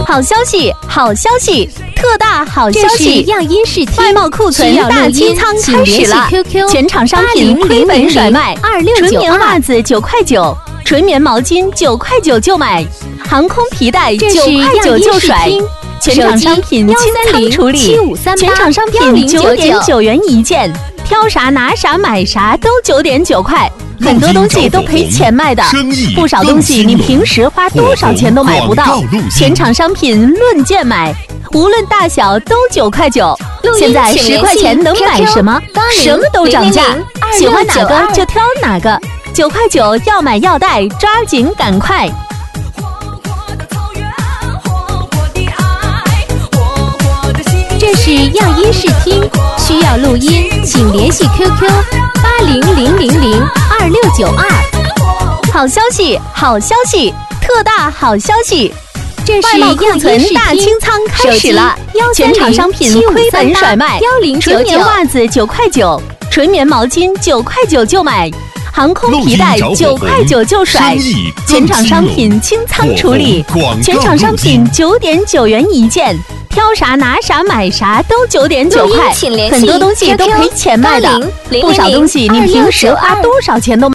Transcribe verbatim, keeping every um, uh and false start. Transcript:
好消息，好消息，特大好消息！ 样音视听， 外贸库存大清仓开始了，全场商品亏本甩卖，纯棉袜子九块九，纯棉毛巾九块九就买，航空皮带九块九就甩。全场商品清仓处理，全场商品九点九元一件，挑啥拿啥买啥都九点九块，很多东西都赔钱卖的，不少东西你平时花多少钱都买不到，全场商品论件买，无论大小都九块九。现在十块钱能买什么？什么都涨价，喜欢哪个就挑哪个，九块九要买要带，抓紧赶快！ 这是样音视听，需要录音，请联系 Q Q 八零零零零二六九二。 好消息，好消息，特大好消息！ 这是外贸库存大清仓开始了，全场商品亏本甩卖，纯棉袜子九块九，纯棉毛巾九块九就买，航空皮带九块九就甩，全场商品清仓处理，全场商品九点九元一件。挑啥拿啥买啥都九点九块，很多东西都赔钱卖的，不少东西你平时花多少钱都